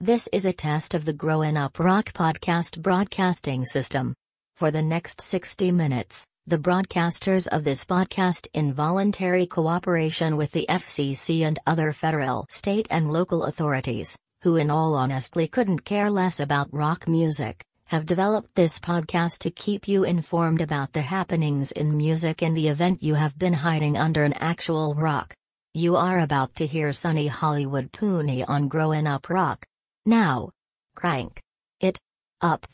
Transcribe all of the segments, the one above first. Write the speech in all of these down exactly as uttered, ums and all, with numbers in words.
This is a test of the Growin' Up Rock podcast broadcasting system. For the next sixty minutes, the broadcasters of this podcast, in voluntary cooperation with the F C C and other federal, state and local authorities, who in all honesty couldn't care less about rock music, have developed this podcast to keep you informed about the happenings in music in the event you have been hiding under an actual rock. You are about to hear Sunny Hollywood Pooney on Growin' Up Rock. Now, crank it up.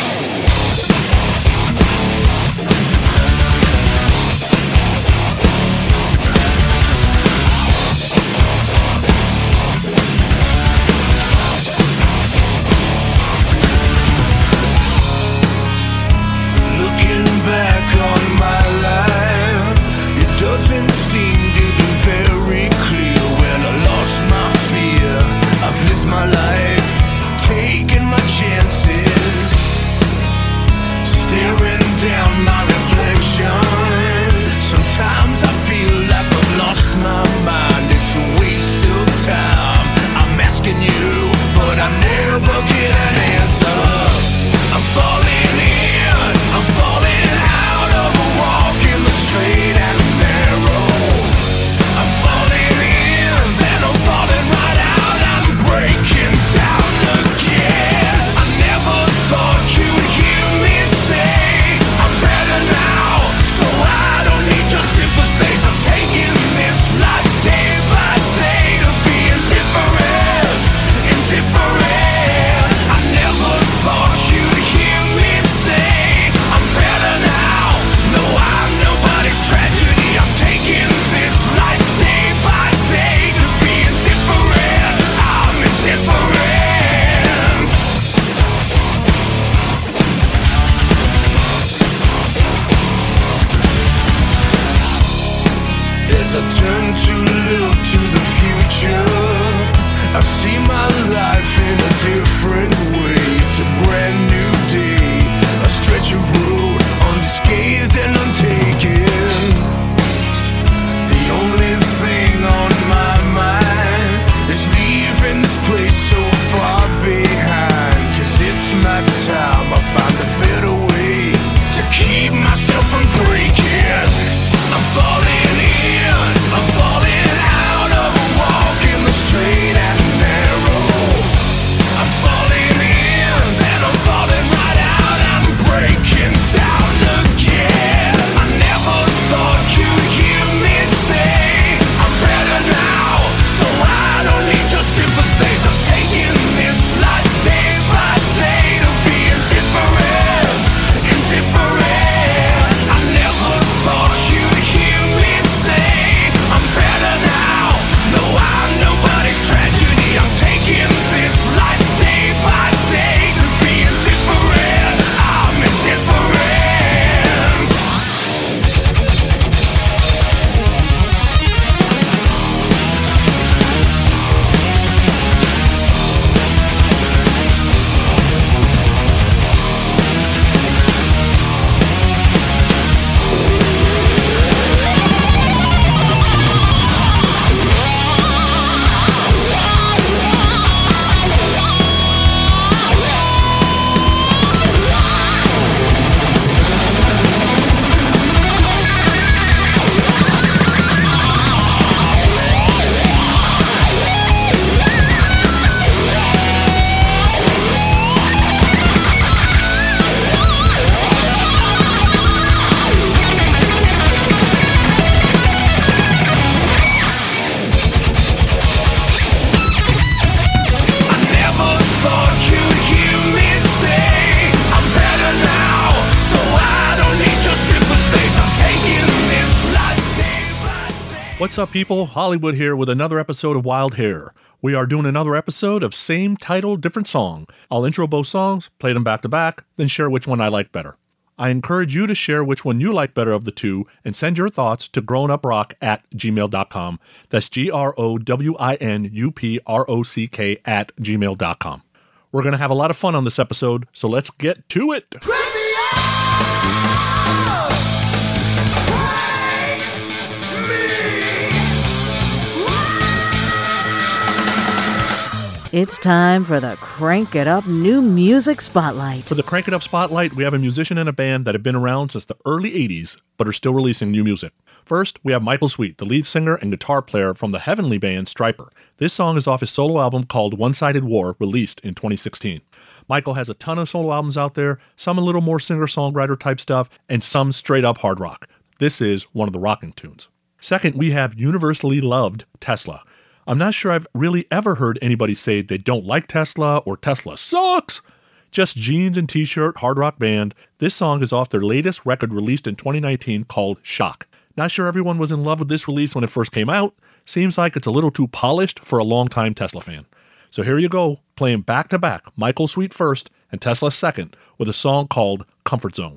Looking back on my life, it doesn't seem to be very clear. When I lost my fear, I've lived my life, taking my chances, staring down my reflection. Sometimes I feel like I've lost my mind. It's a waste of time. I'm asking you, but I never get an answer. I'm falling in, I'm falling out of a walk in the straight and narrow. I'm falling in, then I'm falling right out. I'm breaking down again. I never thought you'd hear me say I'm better now, so I don't need your sympathies. I'm taking this life day by day to be indifferent, indifferent. I never thought you'd hear me say I'm better now. No, I'm nobody's tragedy. I'm taking this life day by day to be indifferent. I'm indifferent. As I turn to look to the future, I see my life in a different way. It's a brand new day, a stretch of road unscathed and untaken. The only thing on my mind is leaving this place so far behind. Cause it's my time, I found a better way to keep myself from breaking. I'm falling in, I'm falling out of a walk in the straight and narrow. I'm falling in, then I'm falling right out. I'm breaking down again. I never thought you'd hear me say I'm better now, so I don't need your sympathies. I'm taking this life day by day to be indifferent, indifferent. I never thought you'd hear me say I'm better now. No, I'm nobody's tragedy. I'm taking this life day by day to be indifferent. I'm indifferent. What's up, people? Hollywood here with another episode of Wild Hair. We are doing another episode of same title, different song. I'll intro both songs, play them back to back, then share which one I like better. I encourage you to share which one you like better of the two and send your thoughts to grownuprock at gmail dot com. That's G R O W I N U P R O C K at gmail dot com. We're going to have a lot of fun on this episode, so let's get to it. It's time for the Crank It Up New Music Spotlight. For the Crank It Up Spotlight, we have a musician and a band that have been around since the early eighties, but are still releasing new music. First, we have Michael Sweet, the lead singer and guitar player from the heavenly band Stryper. This song is off his solo album called One-Sided War, released in twenty sixteen. Michael has a ton of solo albums out there, some a little more singer-songwriter type stuff, and some straight-up hard rock. This is one of the rocking tunes. Second, we have universally loved Tesla. I'm not sure I've really ever heard anybody say they don't like Tesla or Tesla sucks. Just jeans and t-shirt, hard rock band. This song is off their latest record released in twenty nineteen called Shock. Not sure everyone was in love with this release when it first came out. Seems like it's a little too polished for a longtime Tesla fan. So here you go, playing back-to-back Michael Sweet first and Tesla second with a song called Comfort Zone.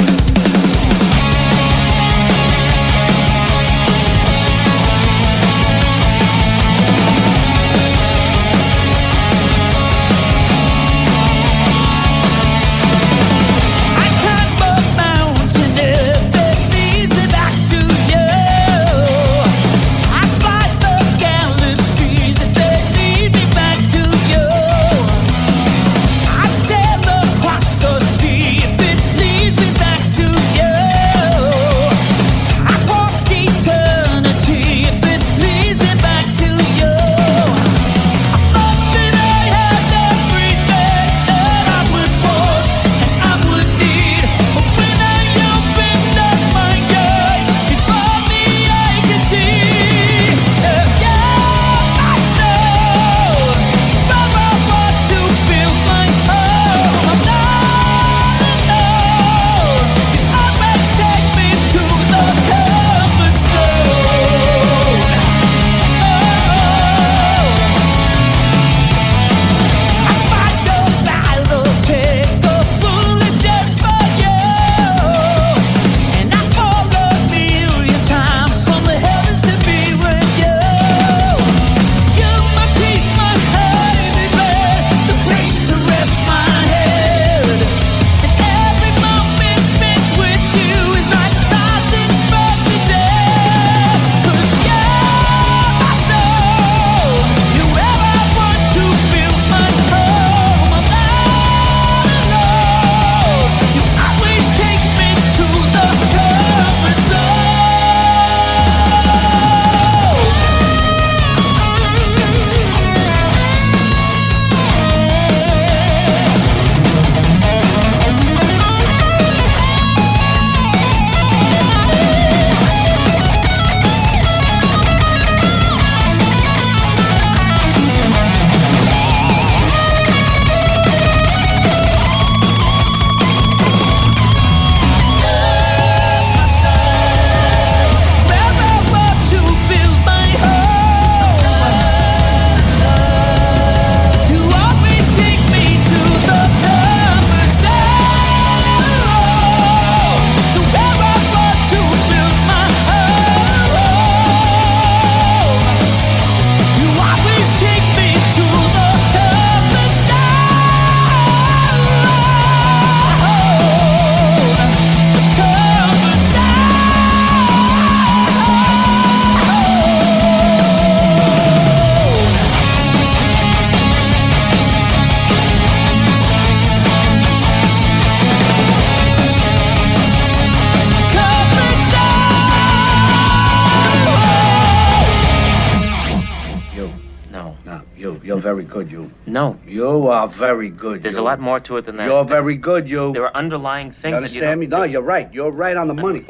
Very good, you. No. You are very good, There's you. a lot more to it than that. You're very good, you. There are underlying things you understand that you me? No, you're right. You're right on the money.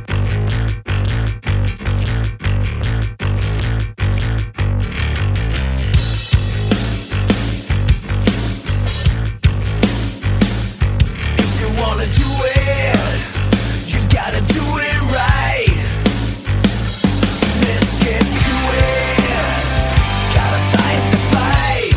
If you wanna do it, you gotta do it right. Let's get to it. Gotta fight the fight.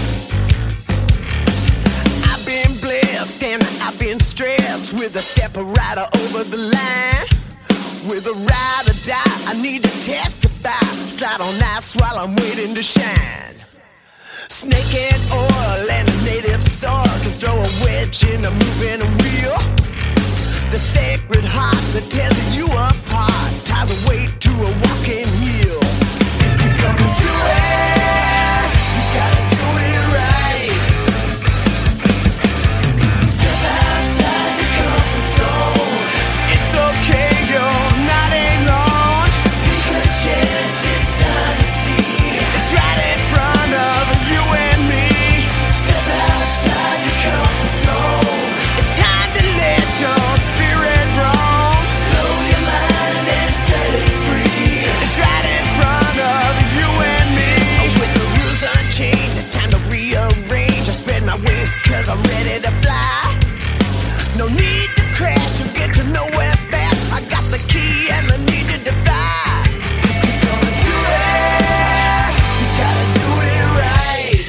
I've been blessed and I've been stressed with a step rider over the line. With a ride or die, I need to testify. Slide on ice while I'm waiting to shine. Snake and oil and a native soil can throw a wedge in a moving wheel. The sacred heart that tears you apart ties a weight to a walking heel. If you're gonna do it, you gotta do it 'cause I'm ready to fly. No need to crash, you'll get to nowhere fast. I got the key and the need to defy. You're gonna do it, you gotta do it right.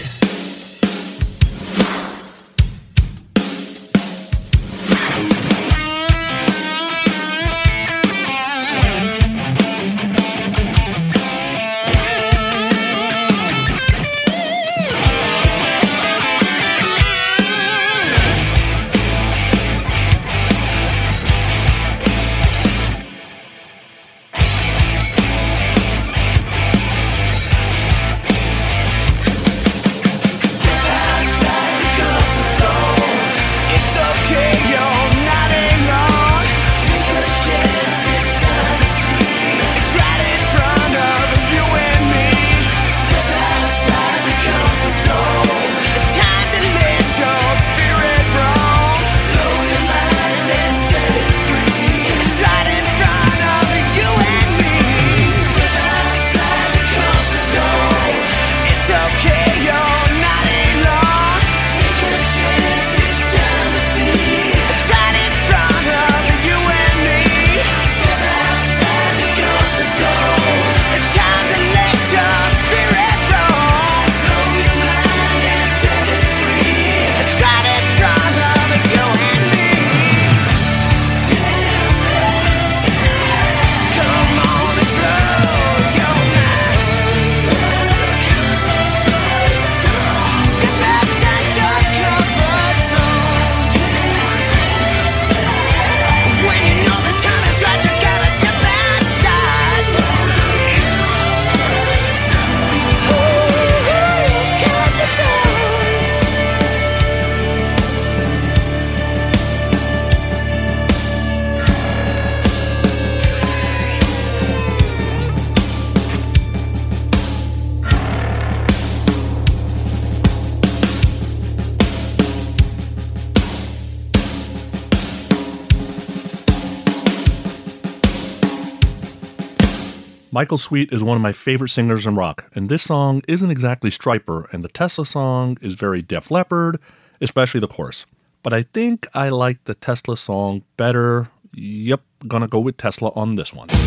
Michael Sweet is one of my favorite singers in rock, and this song isn't exactly Stryper, and the Tesla song is very Def Leppard, especially the chorus. But I think I like the Tesla song better. Yep, gonna go with Tesla on this one.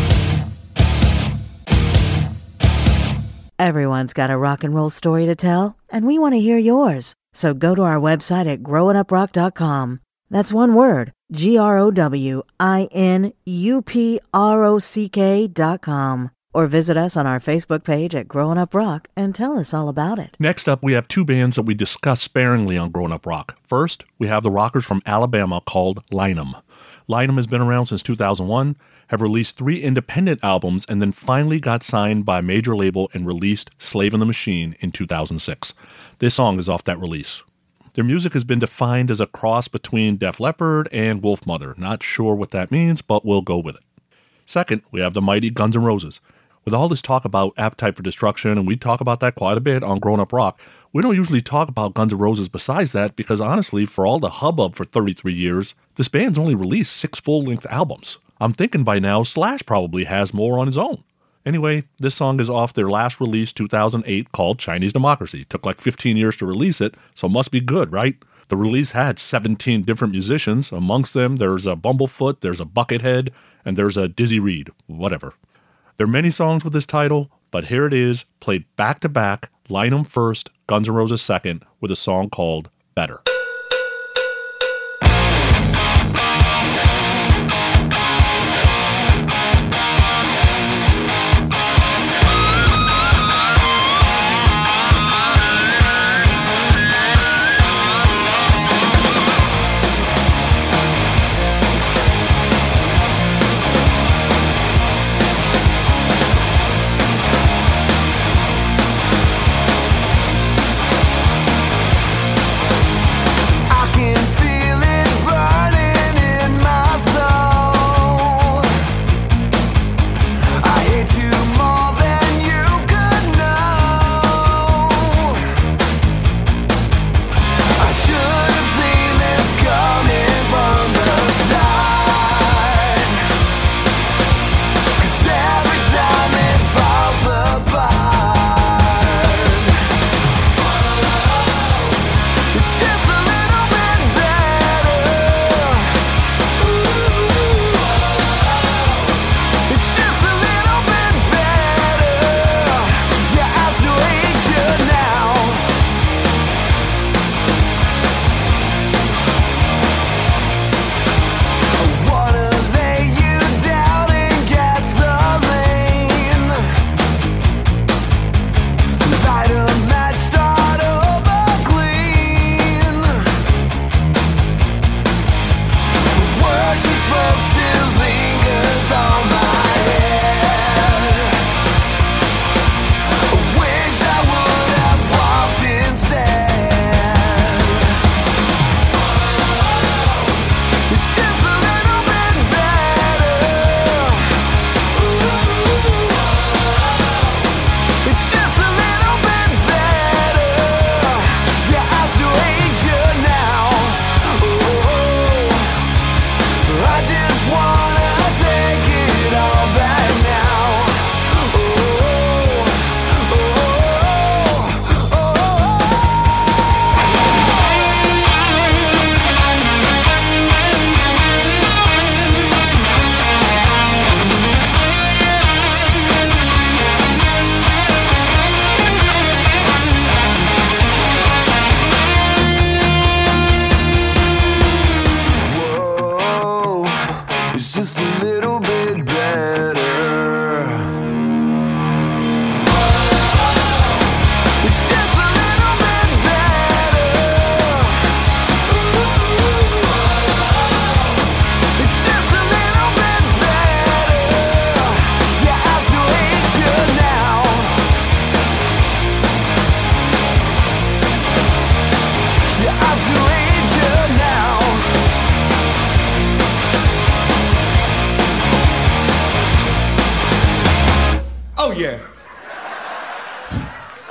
Everyone's got a rock and roll story to tell, and we want to hear yours. So go to our website at growing up rock dot com. That's one word, G R O W I N U P R O C K dot com. Or visit us on our Facebook page at Growing Up Rock and tell us all about it. Next up, we have two bands that we discuss sparingly on Growing Up Rock. First, we have the rockers from Alabama called Lynam. Lynam has been around since two thousand one, have released three independent albums, and then finally got signed by a major label and released Slave in the Machine in two thousand six. This song is off that release. Their music has been defined as a cross between Def Leppard and Wolfmother. Not sure what that means, but we'll go with it. Second, we have the mighty Guns N' Roses. With all this talk about Appetite for Destruction, and we talk about that quite a bit on Grown Up Rock, we don't usually talk about Guns N' Roses besides that because honestly, for all the hubbub for thirty-three years, this band's only released six full-length albums. I'm thinking by now Slash probably has more on his own. Anyway, this song is off their last release, two thousand eight, called Chinese Democracy. Took like fifteen years to release it, so must be good, right? The release had seventeen different musicians. Amongst them, there's a Bumblefoot, there's a Buckethead, and there's a Dizzy Reed, whatever. There are many songs with this title, but here it is, played back-to-back, Lynam first, Guns N' Roses second, with a song called Better.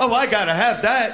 Oh, I gotta have that.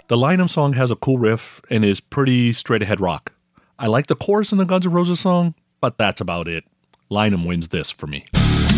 The Lynam song has a cool riff and is pretty straight-ahead rock. I like the chorus in the Guns N' Roses song, but that's about it. Lynam wins this for me.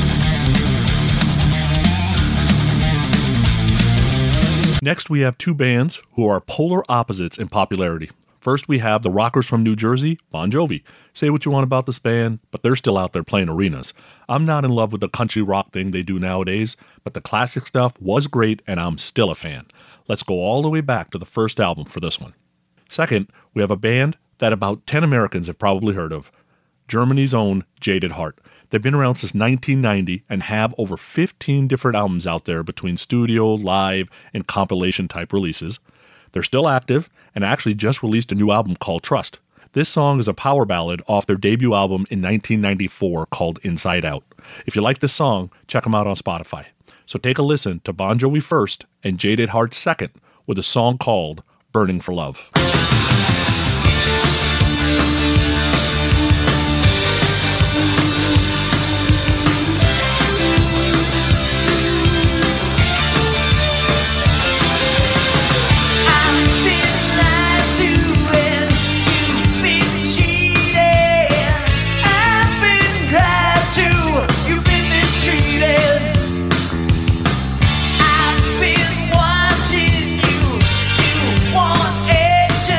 Next, we have two bands who are polar opposites in popularity. First, we have the rockers from New Jersey, Bon Jovi. Say what you want about this band, but they're still out there playing arenas. I'm not in love with the country rock thing they do nowadays, but the classic stuff was great and I'm still a fan. Let's go all the way back to the first album for this one. Second, we have a band that about ten Americans have probably heard of, Germany's own Jaded Heart. They've been around since nineteen ninety and have over fifteen different albums out there between studio, live, and compilation-type releases. They're still active and actually just released a new album called Trust. This song is a power ballad off their debut album in nineteen ninety-four called Inside Out. If you like this song, check them out on Spotify. So take a listen to Bon Jovi first and Jaded Heart second with a song called Burning for Love. I've been watching you, you want action.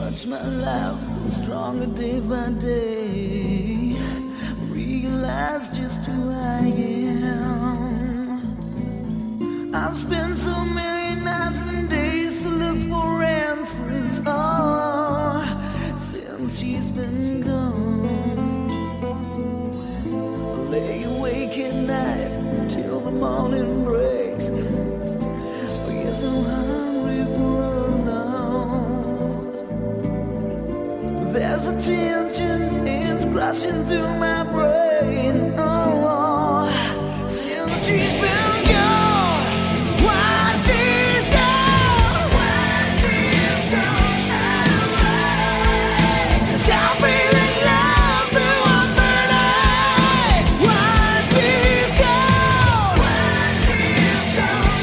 watch my life grow stronger day by day. Realize just who I am. I've spent so many nights and days to look for answers. Oh, since she's been gone. I lay awake at night till the morning breaks. Oh, yes, I'm hungry for a love. There's a tension, it's crashing through my brain. Oh, since she's been gone, why she's gone, why she's gone, I'm feeling lost, so I'm burning. Why she's gone, why she's gone,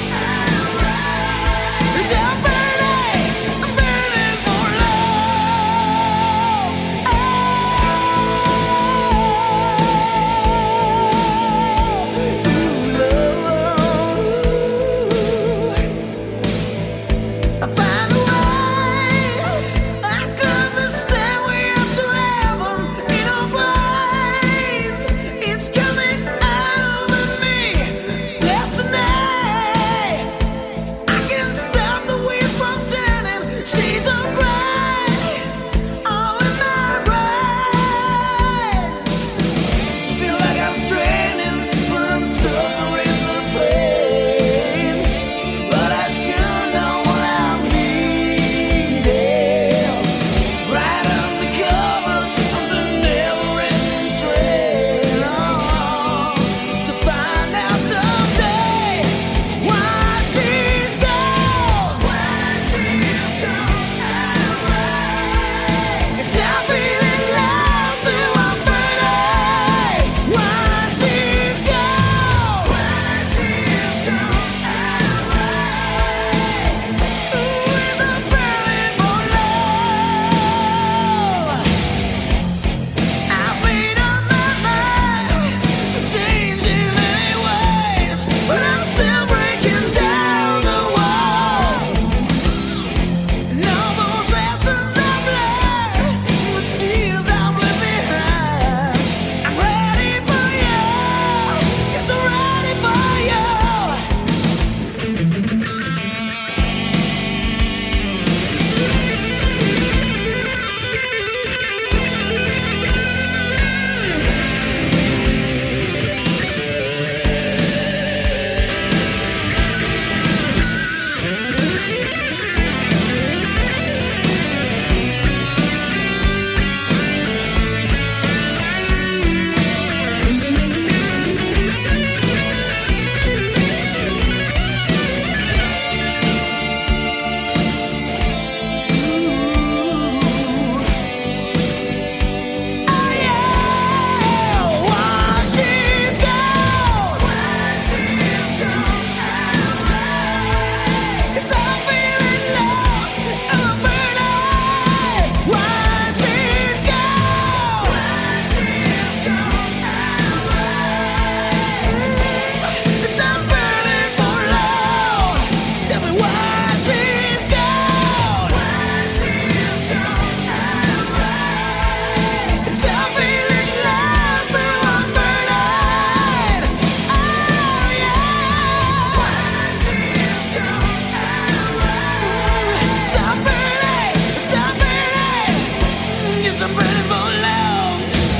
I'm burning, I'm burning for love. I find a way. I climb the stairway up to heaven in a blaze. It's coming out of me, destiny. I can stop the wheels from turning. Shades of gray all in my brain. Feel like I'm straining, but I'm suffering the pain. But I sure know what I'm needing. Right under cover of the never-ending train. Oh, to find out someday why she's gone, why she's gone. Yes, I'm feeling lost, so I'm burning. Why she's gone, why she's gone. Ooh, yes, I'm burning for love. I've made up my mind, changing many ways, but I'm still breaking down the walls. And all those lessons I've learned, the tears I've left behind. I'm ready for you. Yes, I'm ready for you. Oh yeah, why she's gone, why she's gone. Yes, I'm feeling lost, I'm burning. Why she's gone, why she's gone. Yes, I'm burning for love. Tell me why she's gone, why she's gone. Yes, I'm feeling lost, so I'm burning. Oh yeah, why she's gone. Yes, I'm burning, yes, I'm burning. Yes, I'm burning for love.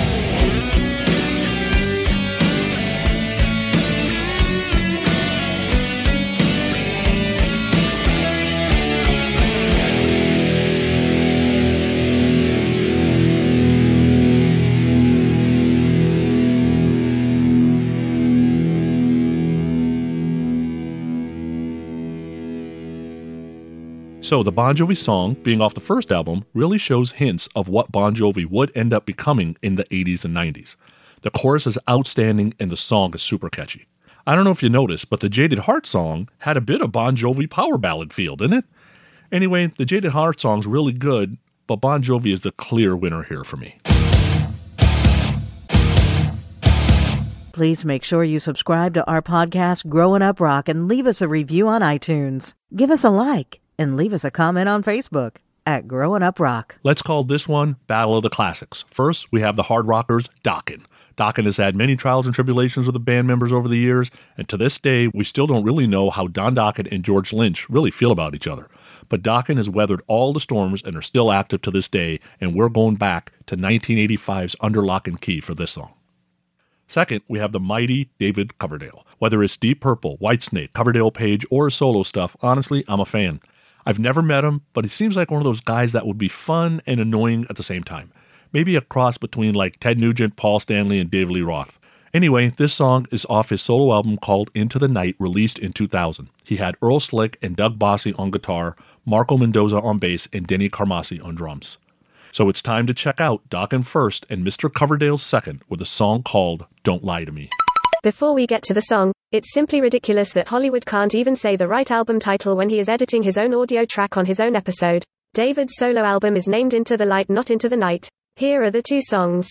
So the Bon Jovi song, being off the first album, really shows hints of what Bon Jovi would end up becoming in the eighties and nineties. The chorus is outstanding and the song is super catchy. I don't know if you noticed, but the Jaded Heart song had a bit of Bon Jovi power ballad feel, didn't it? Anyway, the Jaded Heart song's really good, but Bon Jovi is the clear winner here for me. Please make sure you subscribe to our podcast, Growing Up Rock, and leave us a review on iTunes. Give us a like and leave us a comment on Facebook. at Growing Up Rock. Let's call this one Battle of the Classics. First, we have the hard rockers, Dokken. Dokken has had many trials and tribulations with the band members over the years, and to this day, we still don't really know how Don Dokken and George Lynch really feel about each other. But Dokken has weathered all the storms and are still active to this day, and we're going back to nineteen eighty-five's Under Lock and Key for this song. Second, we have the mighty David Coverdale. Whether it's Deep Purple, Whitesnake, Coverdale Page, or his solo stuff, honestly, I'm a fan. I've never met him, but he seems like one of those guys that would be fun and annoying at the same time. Maybe a cross between like Ted Nugent, Paul Stanley, and David Lee Roth. Anyway, this song is off his solo album called Into the Night, released in two thousand. He had Earl Slick and Doug Bossy on guitar, Marco Mendoza on bass, and Denny Carmassi on drums. So it's time to check out Dokken first and Mister Coverdale second with a song called Don't Lie to Me. Before we get to the song, it's simply ridiculous that Hollywood can't even say the right album title when he is editing his own audio track on his own episode. David's solo album is named Into the Light, not Into the Night. Here are the two songs.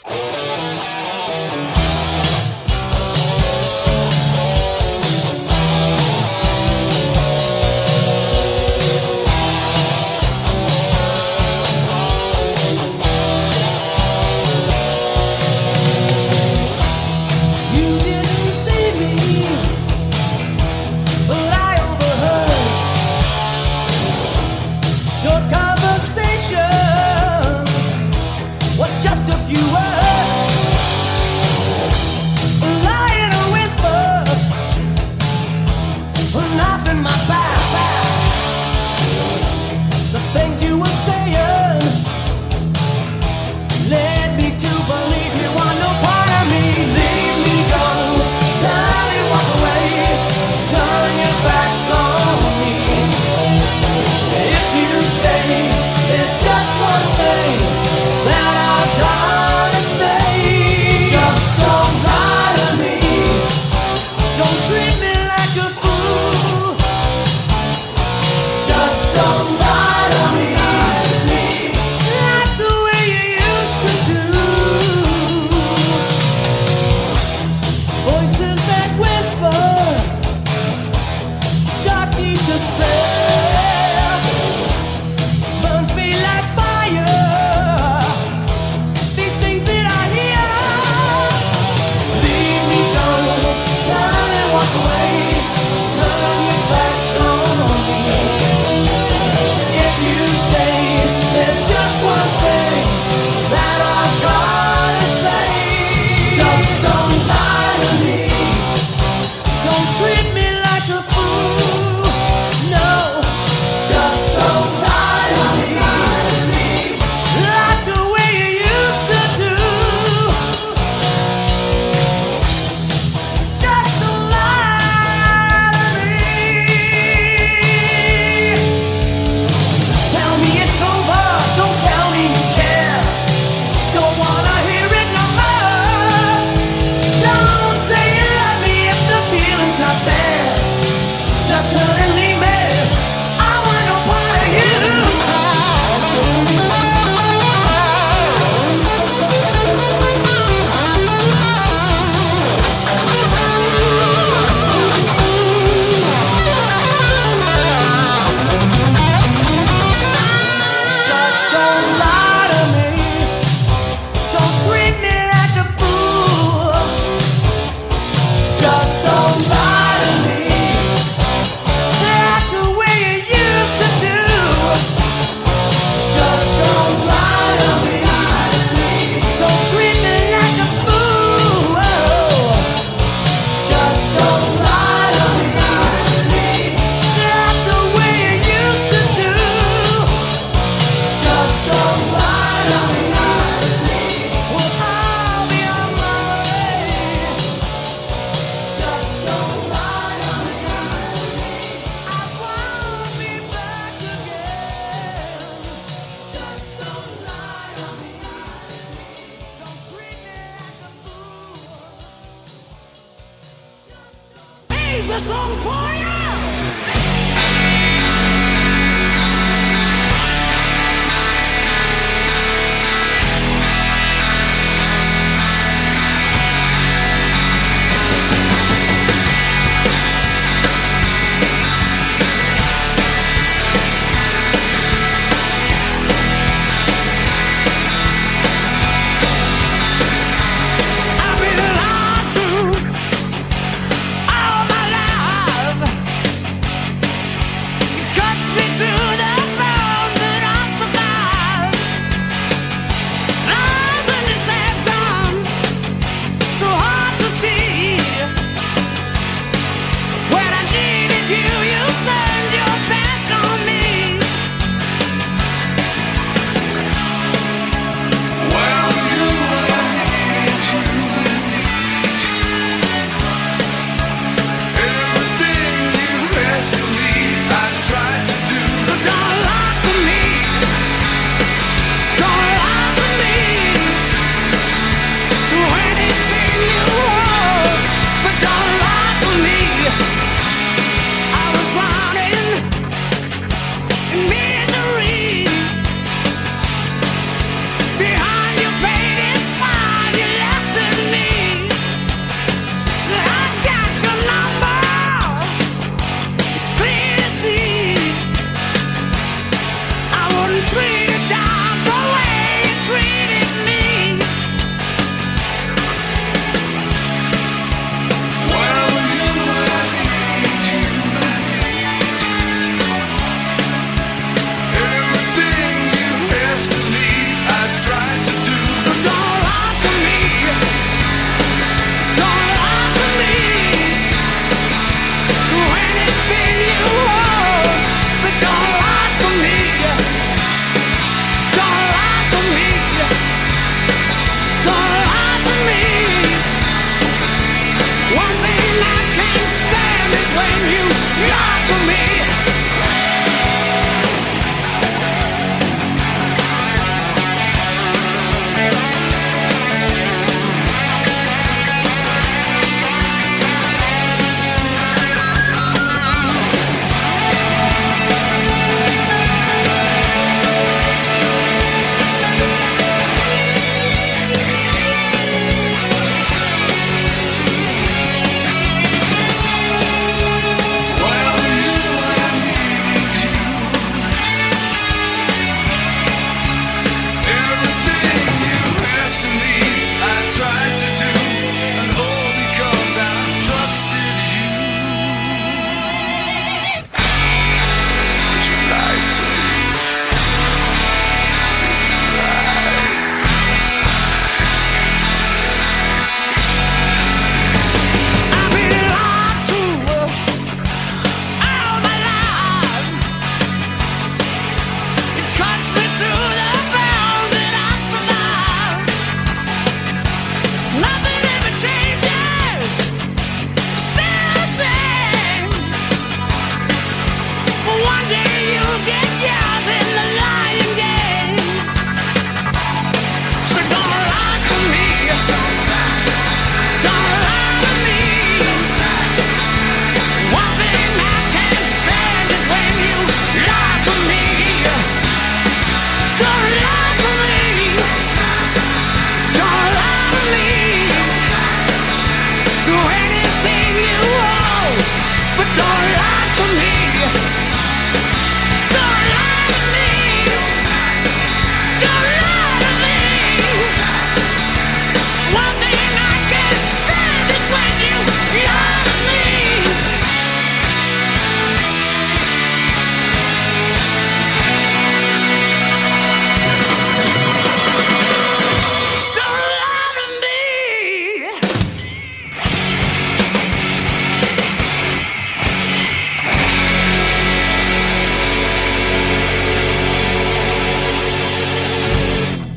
a song for you.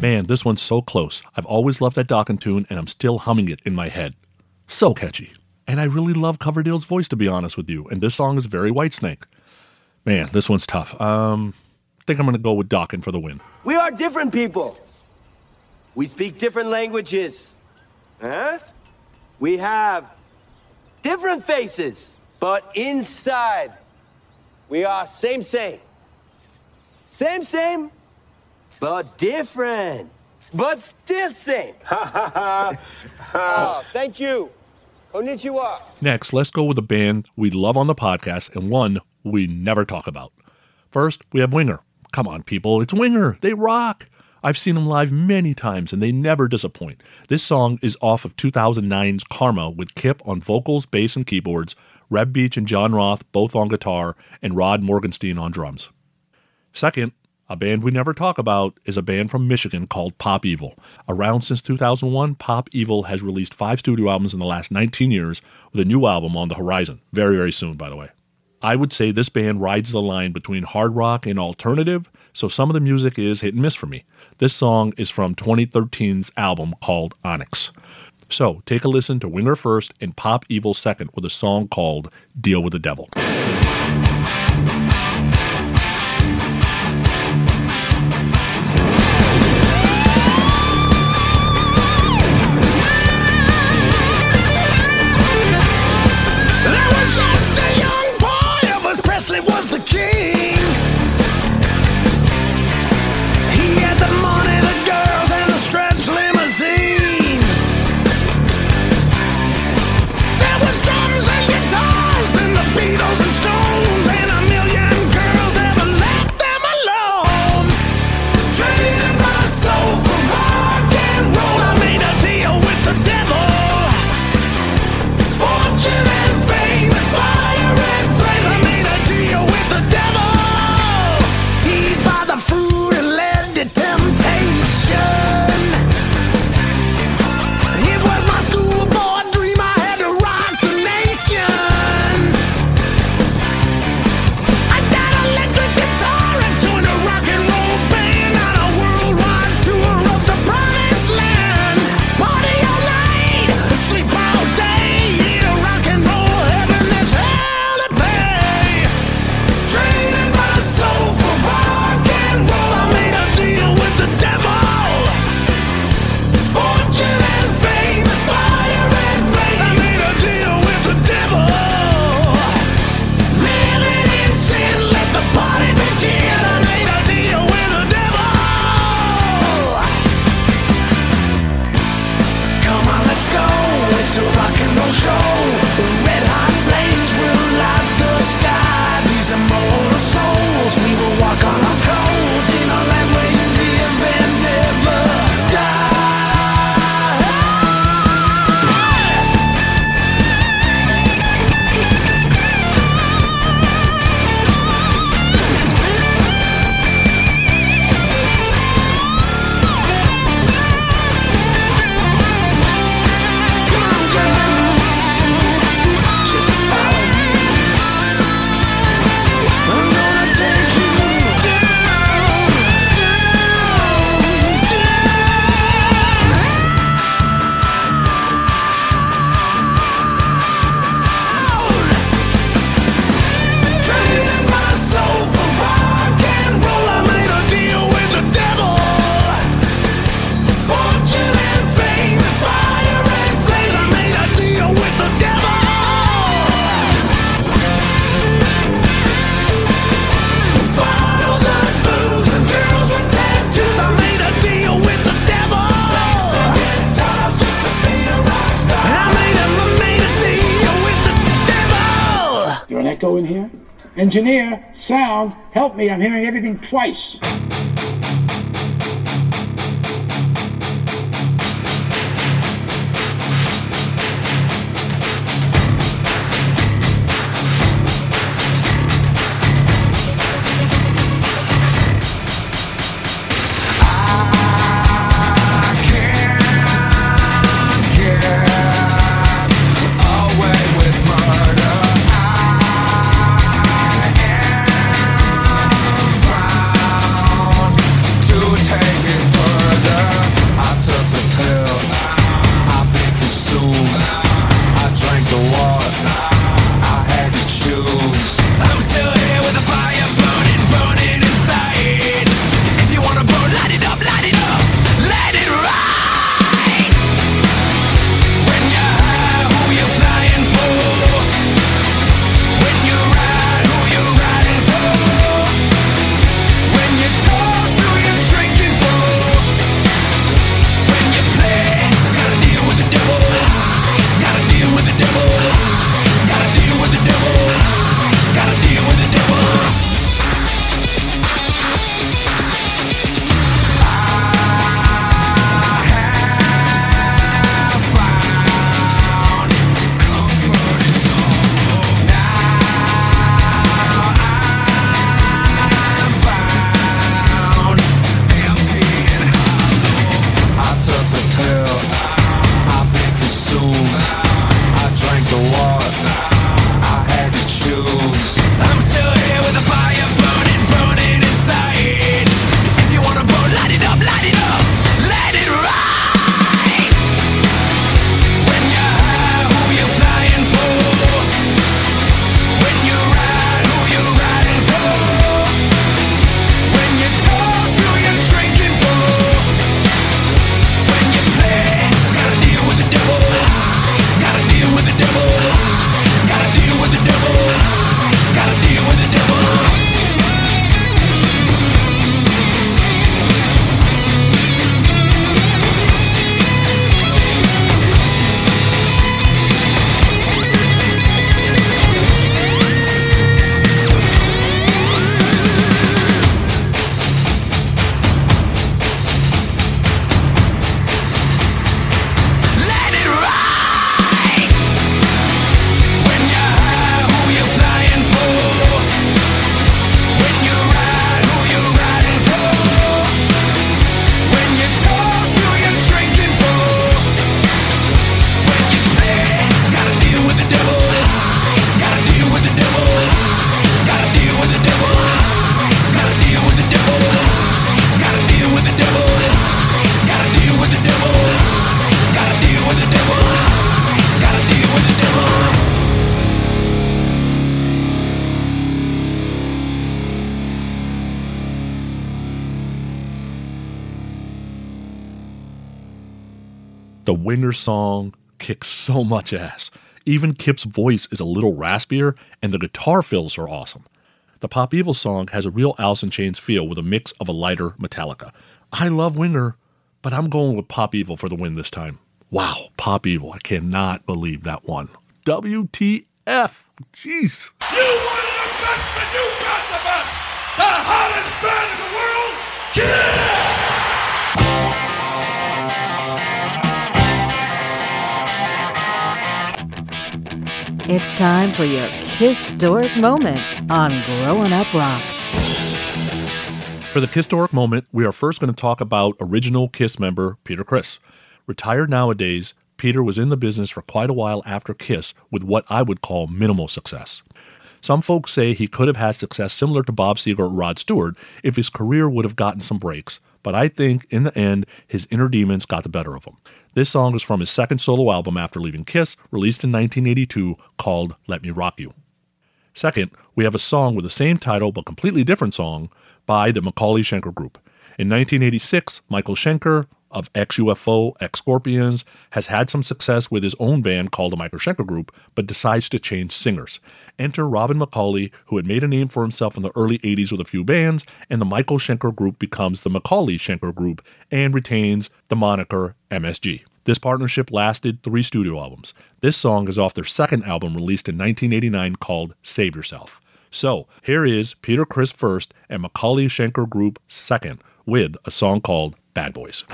Man, this one's so close. I've always loved that Dokken tune, and I'm still humming it in my head. So catchy. And I really love Coverdale's voice, to be honest with you, and this song is very Whitesnake. Man, this one's tough. Um, I think I'm going to go with Dokken for the win. We are different people. We speak different languages. Huh? We have different faces, but inside, we are same, same. Same, same, but different. But still same. Oh, thank you. Konnichiwa. Next, let's go with a band we love on the podcast and one we never talk about. First, we have Winger. Come on, people, it's Winger. They rock. I've seen them live many times, and they never disappoint. This song is off of two thousand nine's Karma with Kip on vocals, bass, and keyboards, Reb Beach and John Roth both on guitar, and Rod Morgenstein on drums. Second, a band we never talk about is a band from Michigan called Pop Evil. Around since two thousand one, Pop Evil has released five studio albums in the last nineteen years, with a new album on the horizon. Very, very soon, by the way. I would say this band rides the line between hard rock and alternative, so some of the music is hit and miss for me. This song is from twenty thirteen's album called Onyx. So take a listen to Winger first and Pop Evil second with a song called Deal with the Devil. Just a young boy, Elvis Presley was the king. He had the money, the girls, and the stretch limousine. There was drums and guitars and the Beatles and Stones, and a million girls never left them alone. Traded my soul for rock and roll, I made a deal with the devil. Fortune and fame and fire and flames, I made a deal with the devil. Teased by the fruit and led to temptation. It was my schoolboy dream, I had to rock the nation. I got electric guitar and joined a rock and roll band on a worldwide tour of the promised land. Party all night, sleep all day. It's a rock and roll show. The red hot flames will light the sky. These immortal souls, we will walk on our coals in a land where you live and never echo in here? Engineer, sound, help me, I'm hearing everything twice. I am proud. The Winger song kicks so much ass. Even Kip's voice is a little raspier, and the guitar fills are awesome. The Pop Evil song has a real Alice in Chains feel with a mix of a lighter Metallica. I love Winger, but I'm going with Pop Evil for the win this time. Wow, Pop Evil. I cannot believe that one. W T F. Jeez. You wanted the best, and you got the best. The hottest band in the world, Kiss! It's time for your Kiss-storic moment on Growing Up Rock. For the Kiss-storic moment, we are first going to talk about original Kiss member Peter Criss. Retired nowadays, Peter was in the business for quite a while after Kiss with what I would call minimal success. Some folks say he could have had success similar to Bob Seger or Rod Stewart if his career would have gotten some breaks, but I think, in the end, his inner demons got the better of him. This song is from his second solo album after leaving Kiss, released in nineteen eighty-two, called Let Me Rock You. Second, we have a song with the same title but completely different song by the Macaulay Schenker Group. In nineteen eighty-six, Michael Schenker of ex-U F O, ex-Scorpions, has had some success with his own band called the Michael Schenker Group, but decides to change singers. Enter Robin McAuley, who had made a name for himself in the early eighties with a few bands, and the Michael Schenker Group becomes the Macaulay Schenker Group and retains the moniker M S G. This partnership lasted three studio albums. This song is off their second album released in nineteen eighty-nine called Save Yourself. So, here is Peter Criss first and Macaulay Schenker Group second with a song called Bad Boys.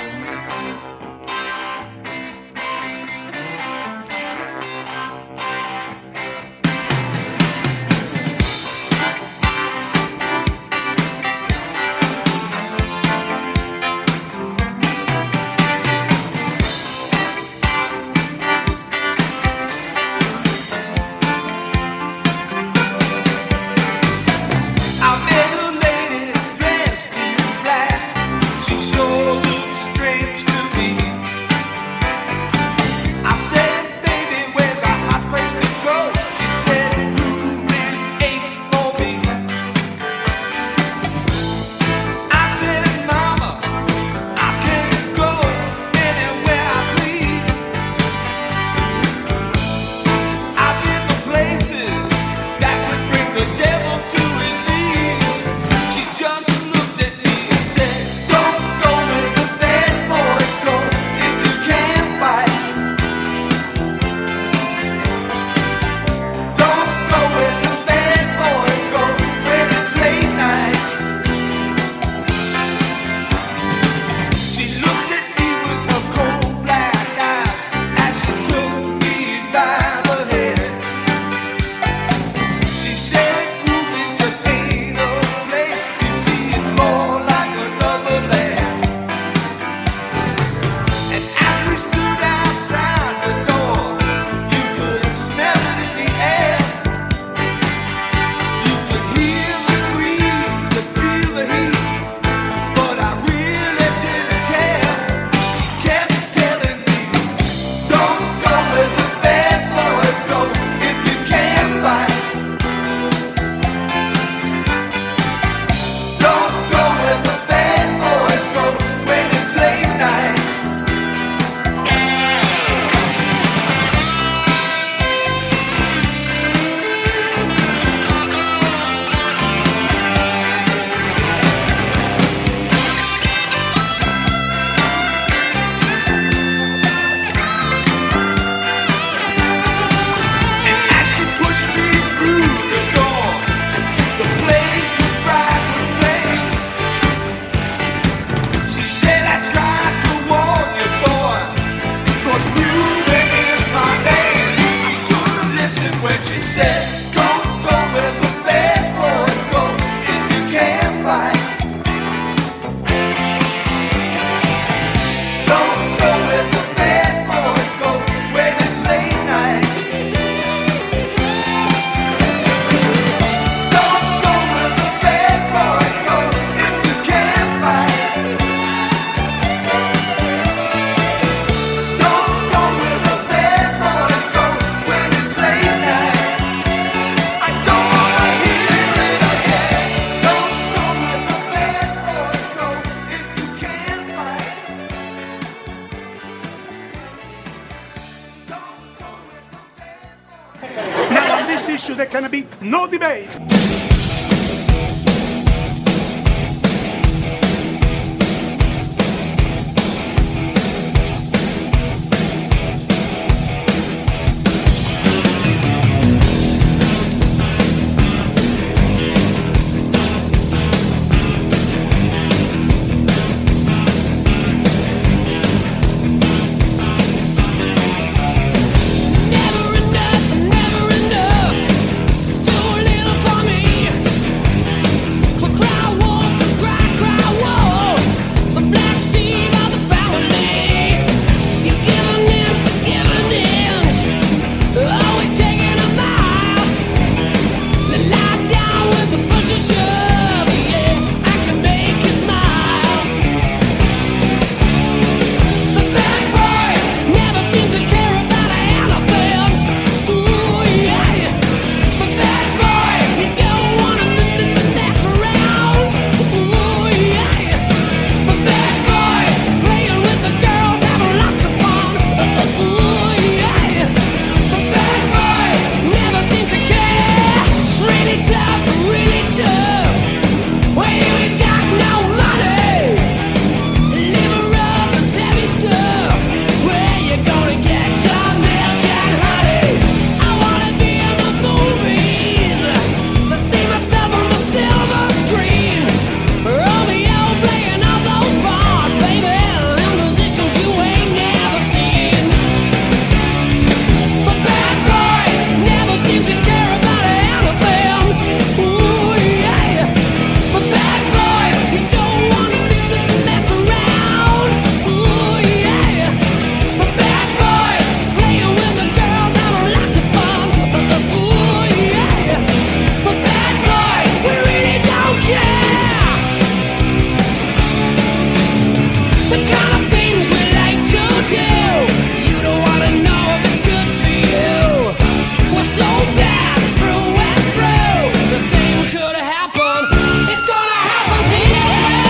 I met a lady dressed in black. She sure looks strange. No debate. Never enough, never enough. It's too little for me. To cry wolf, cry, cry wolf. The black sheep of the family. You're giving in, giving in. Always taking a mile. Lie down with the push and shove. Yeah, I can make you smile. The bad boy never seemed to care about anything. Ooh, yeah. The bad boy, you don't wanna mess around. Ooh, yeah. The bad boy, playing with the girls, having lots of fun. Ooh, yeah. The bad boy never seems to care. It's really tough, really tough. When you ain't got no money. Living rough and heavy stuff. Where you gonna get your milk and honey? I wanna be in the movies. To see myself on the silver screen. Romeo playing all those parts, baby. In positions you ain't never seen. The bad boy never seems to care about anything. Ooh, yeah. The bad boy, you don't wanna mess around. Ooh, yeah. The bad boy, playing with the girls, having lots of fun. Ooh, yeah. The bad boy, we really don't care. The kind of things we like to do. You don't wanna know if it's good for you. We're so bad through and through. The same could happen. It's gonna happen to you.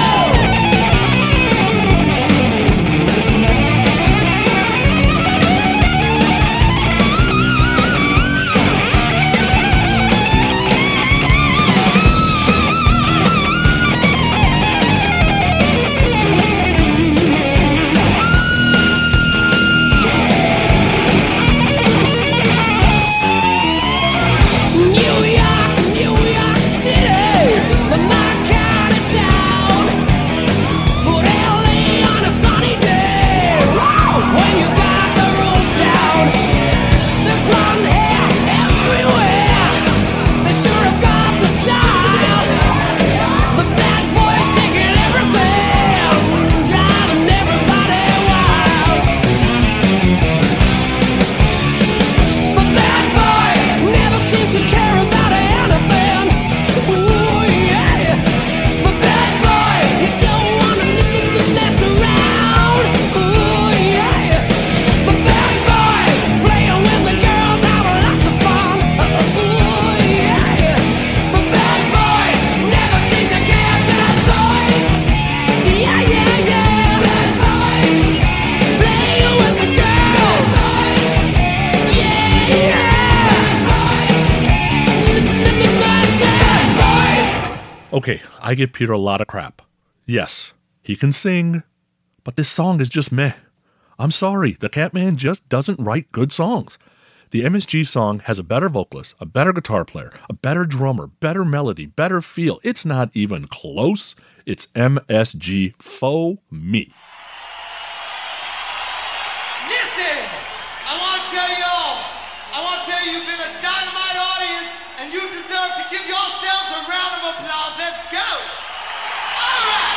New York, New York City, my kind of town. But L A on a sunny day, when you got the roof down. There's blonde hair everywhere. They sure have got the style. The bad boys taking everything, driving everybody wild. The bad boy never seems to care about anything. Ooh, yeah. The bad boy, you don't wanna mess around. Ooh, yeah. The bad boy, playing with the girls, having lots of fun. Ooh, yeah. The bad boy never seems to care. Bad boys, yeah, yeah, yeah. Bad boys, playing with the girls. Yeah, yeah. Okay, I give Peter a lot of crap. Yes, he can sing, but this song is just meh. I'm sorry, the Catman just doesn't write good songs. The M S G song has a better vocalist, a better guitar player, a better drummer, better melody, better feel. It's not even close. It's M S G faux me. Listen, I want to tell you all, I want to tell you you've been a dynamite audience and you deserve to give yourselves a round of applause. Let's go. All right.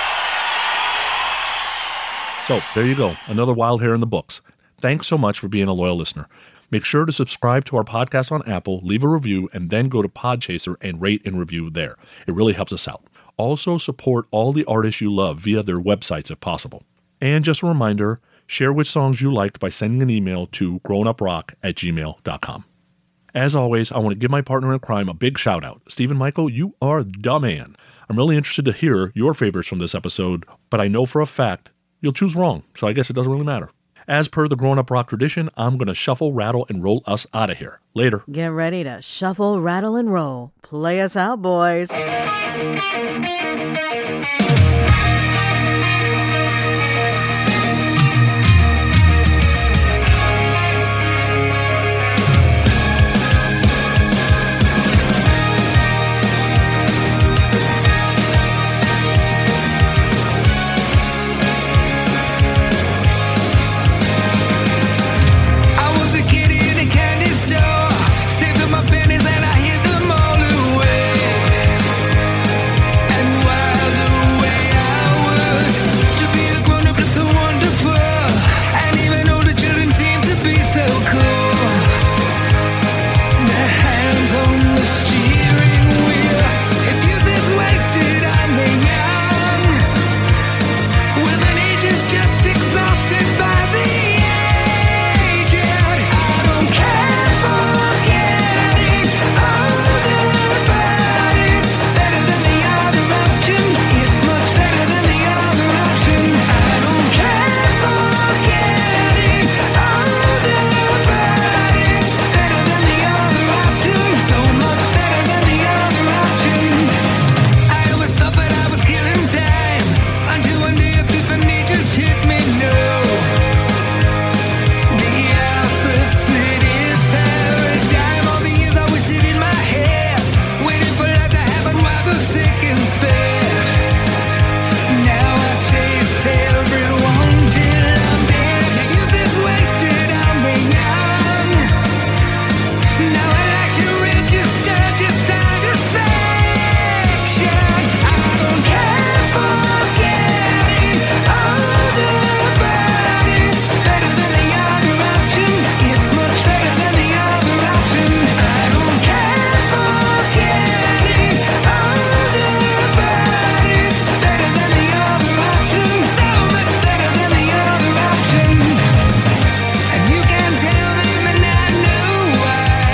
So there you go, another Wild Hair in the books. Thanks so much for being a loyal listener. Make sure to subscribe to our podcast on Apple, leave a review, and then go to Podchaser and rate and review there. It really helps us out. Also support all the artists you love via their websites if possible. And just a reminder, share which songs you liked by sending an email to grownuprock at gmail dot com. As always, I want to give my partner in crime a big shout out. Stephen Michael, you are the man. I'm really interested to hear your favorites from this episode, but I know for a fact you'll choose wrong, so I guess it doesn't really matter. As per the Grown Up Rock tradition, I'm going to shuffle, rattle, and roll us out of here. Later. Get ready to shuffle, rattle, and roll. Play us out, boys. I was a kid in a candy store, saving my pennies and I hid them all away. And wild away I was. To be a grown-up looked so wonderful, and even older children seem to be so cool. Their hands on the steering wheel. If youth is wasted on the young, well then age is just exhausted by the aged. I don't care for getting older, but it's better than the other option. It's much better than the other option. I don't care for getting older, but it's better than the other option. So much better than the other option. I always thought that I was killing time, until one day epiphany just hit me. No, the opposite is paradigm. All the years I wasted in my head, waiting for life to happen while the seconds sped. Now I chase everyone till I'm dead. The youth is wasted on the young. Now I like to register dissatisfaction. I don't care for getting older, but it's better than the other option. It's much better than the other option. I don't care for getting older, but it's better than the other option. So much better than the other option. And you can tell them and I know why.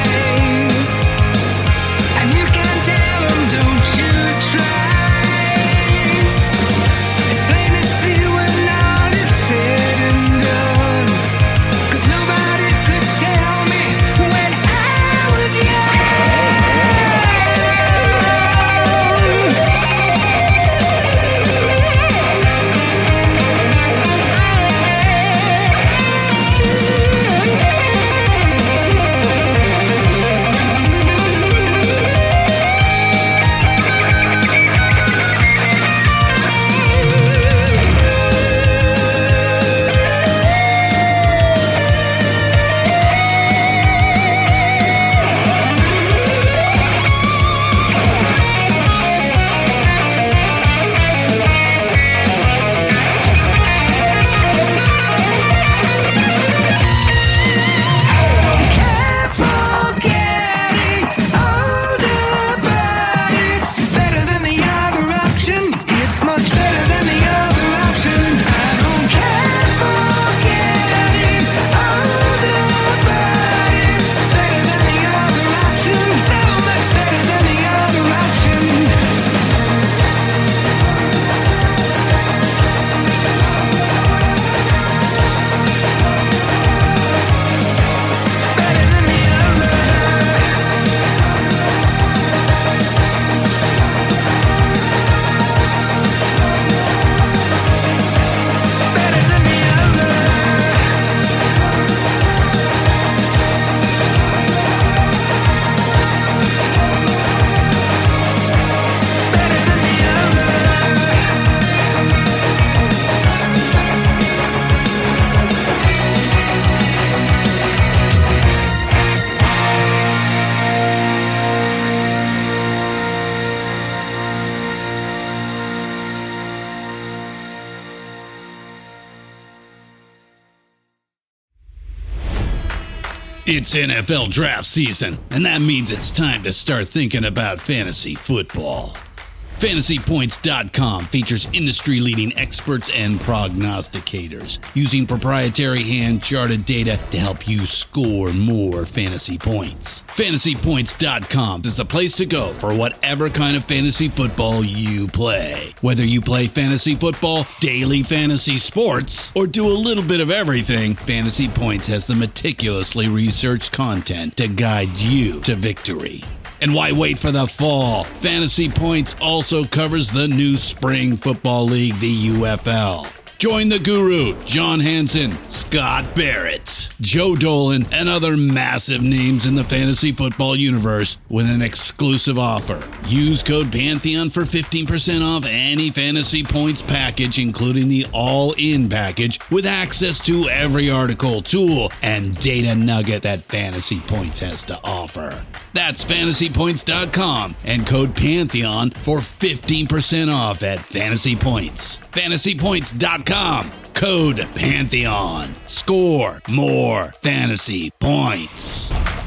And you can tell them, don't you try. It's plain to see when all is said and done. 'Cause nobody could tell me when I was young. Care for getting older, but it's better than the other option. It's much better than the other option. I don't care for getting older, but it's better than the other option. So much better than the other option. Better than the other. Better than the other. Better than the other. It's N F L draft season, and that means it's time to start thinking about fantasy football. Fantasy Points dot com features industry-leading experts and prognosticators using proprietary hand-charted data to help you score more fantasy points. Fantasy Points dot com is the place to go for whatever kind of fantasy football you play. Whether you play fantasy football, daily fantasy sports, or do a little bit of everything, Fantasy Points has the meticulously researched content to guide you to victory. And why wait for the fall? Fantasy Points also covers the new spring football league, the U F L. Join the guru, John Hansen, Scott Barrett, Joe Dolan, and other massive names in the fantasy football universe with an exclusive offer. Use code Pantheon for fifteen percent off any Fantasy Points package, including the all-in package, with access to every article, tool, and data nugget that Fantasy Points has to offer. That's Fantasy Points dot com and code Pantheon for fifteen percent off at Fantasy Points. Fantasy Points dot com, code Pantheon. Score more fantasy points.